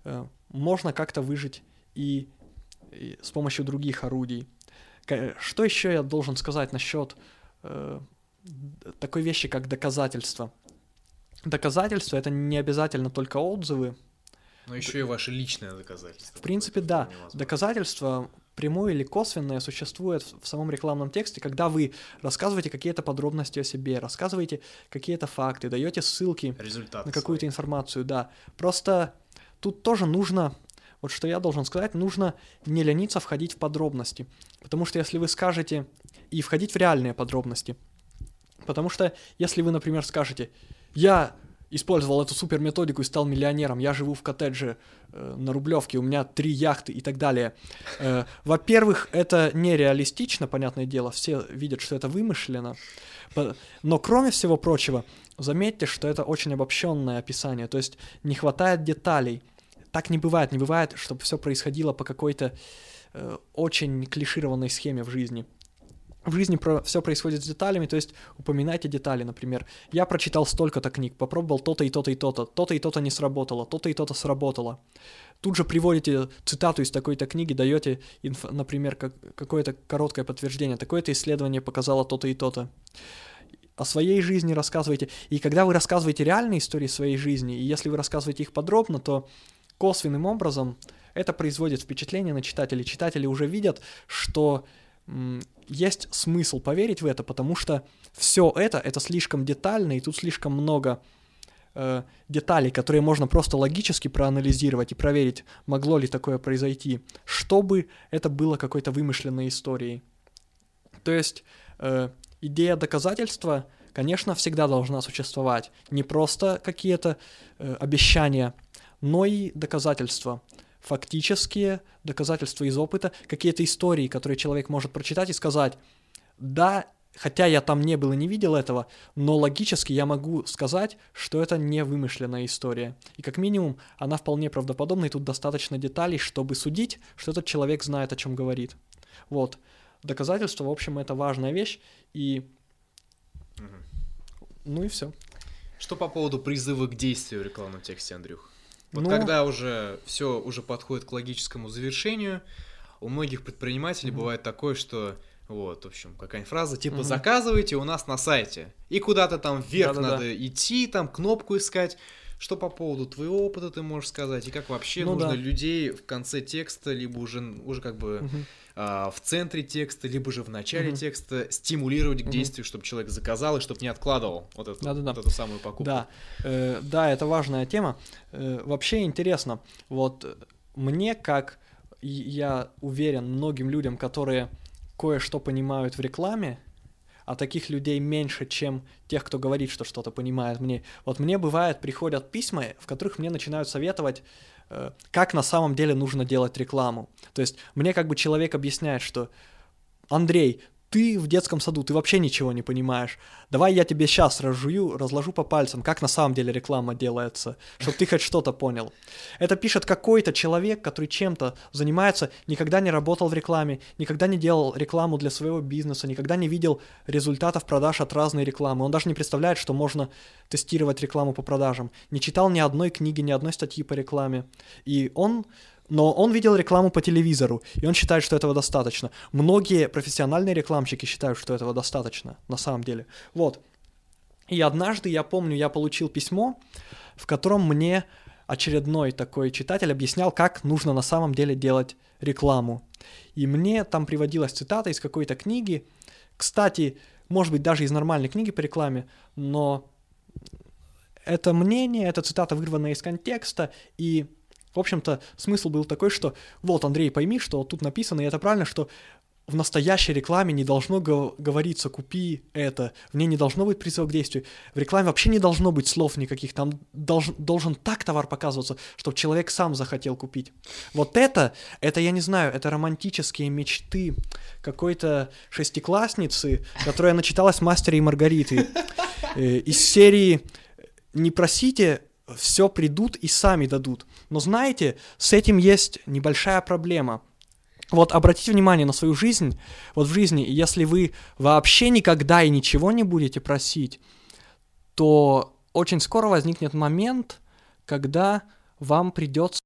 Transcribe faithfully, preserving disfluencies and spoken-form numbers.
э, можно как-то выжить и, и с помощью других орудий. Что еще я должен сказать насчет э, такой вещи, как доказательства? Доказательства — это не обязательно только отзывы. Но еще и ваше личное доказательство. В принципе, да. Доказательства, прямое или косвенное, существует в самом рекламном тексте, когда вы рассказываете какие-то подробности о себе, рассказываете какие-то факты, даете ссылки Результаты на какую-то свои. информацию. Да. Просто тут тоже нужно, вот что я должен сказать, нужно не лениться входить в подробности. Потому что если вы скажете, и входить в реальные подробности, потому что если вы, например, скажете: «Я использовал эту супер методику и стал миллионером, я живу в коттедже э, на Рублевке, у меня три яхты» и так далее. Э, во-первых, это нереалистично, понятное дело, все видят, что это вымышленно. Но кроме всего прочего, заметьте, что это очень обобщенное описание, то есть не хватает деталей. Так не бывает, не бывает, чтобы все происходило по какой-то э, очень клишированной схеме в жизни. В жизни про... все происходит с деталями, то есть упоминайте детали, например. Я прочитал столько-то книг, попробовал то-то и то-то и то-то, то-то и то-то не сработало, то-то и то-то сработало. Тут же приводите цитату из такой-то книги, даете, инф... например, как... какое-то короткое подтверждение, такое-то исследование показало то-то и то-то. О своей жизни рассказывайте. И когда вы рассказываете реальные истории своей жизни, и если вы рассказываете их подробно, то косвенным образом это производит впечатление на читателей. Читатели уже видят, что есть смысл поверить в это, потому что все это, это слишком детально, и тут слишком много э, деталей, которые можно просто логически проанализировать и проверить, могло ли такое произойти, чтобы это было какой-то вымышленной историей. То есть э, идея доказательства, конечно, всегда должна существовать. Не просто какие-то э, обещания, но и доказательства. Фактические доказательства из опыта, какие-то истории, которые человек может прочитать и сказать: да, хотя я там не был и не видел этого, но логически я могу сказать, что это не вымышленная история. И как минимум она вполне правдоподобна, и тут достаточно деталей, чтобы судить, что этот человек знает, о чем говорит. Вот. Доказательства, в общем, это важная вещь, и... Угу. Ну и все. Что по поводу призыва к действию в рекламном тексте, Андрюх? Вот ну... когда уже все уже подходит к логическому завершению, у многих предпринимателей mm-hmm. бывает такое, что вот, в общем, какая-нибудь фраза типа mm-hmm. «заказывайте у нас на сайте», и куда-то там вверх Да-да-да. надо идти, там кнопку искать. Что по поводу твоего опыта ты можешь сказать, и как вообще ну, нужно да. людей в конце текста, либо уже, уже как бы mm-hmm. а, в центре текста, либо же в начале mm-hmm. текста стимулировать к mm-hmm. действию, чтобы человек заказал и чтобы не откладывал вот эту, вот эту самую покупку. Да. Э, да, это важная тема. Э, вообще интересно, вот мне, как я уверен, многим людям, которые кое-что понимают в рекламе, а таких людей меньше, чем тех, кто говорит, что что-то понимает мне. Вот мне бывает, приходят письма, в которых мне начинают советовать, э, как на самом деле нужно делать рекламу. То есть мне как бы человек объясняет, что: Андрей, ты в детском саду, ты вообще ничего не понимаешь. Давай я тебе сейчас разжую, разложу по пальцам, как на самом деле реклама делается, чтобы ты хоть что-то понял. Это пишет какой-то человек, который чем-то занимается, никогда не работал в рекламе, никогда не делал рекламу для своего бизнеса, никогда не видел результатов продаж от разной рекламы. Он даже не представляет, что можно тестировать рекламу по продажам. Не читал ни одной книги, ни одной статьи по рекламе. И он... Но он видел рекламу по телевизору, и он считает, что этого достаточно. Многие профессиональные рекламщики считают, что этого достаточно, на самом деле. Вот. И однажды, я помню, я получил письмо, в котором мне очередной такой читатель объяснял, как нужно на самом деле делать рекламу. И мне там приводилась цитата из какой-то книги. Кстати, может быть, даже из нормальной книги по рекламе, но это мнение, эта цитата вырвана из контекста, и... В общем-то, смысл был такой, что вот, Андрей, пойми, что тут написано, и это правильно, что в настоящей рекламе не должно го- говориться «купи это», в ней не должно быть призыва к действию. В рекламе вообще не должно быть слов никаких, там долж- должен так товар показываться, чтобы человек сам захотел купить. Вот это, это, я не знаю, это романтические мечты какой-то шестиклассницы, которая начиталась «Мастера и Маргариты». Из серии «Не просите...» все придут и сами дадут. Но знаете, с этим есть небольшая проблема. Вот обратите внимание на свою жизнь. Вот в жизни, если вы вообще никогда и ничего не будете просить, то очень скоро возникнет момент, когда вам придется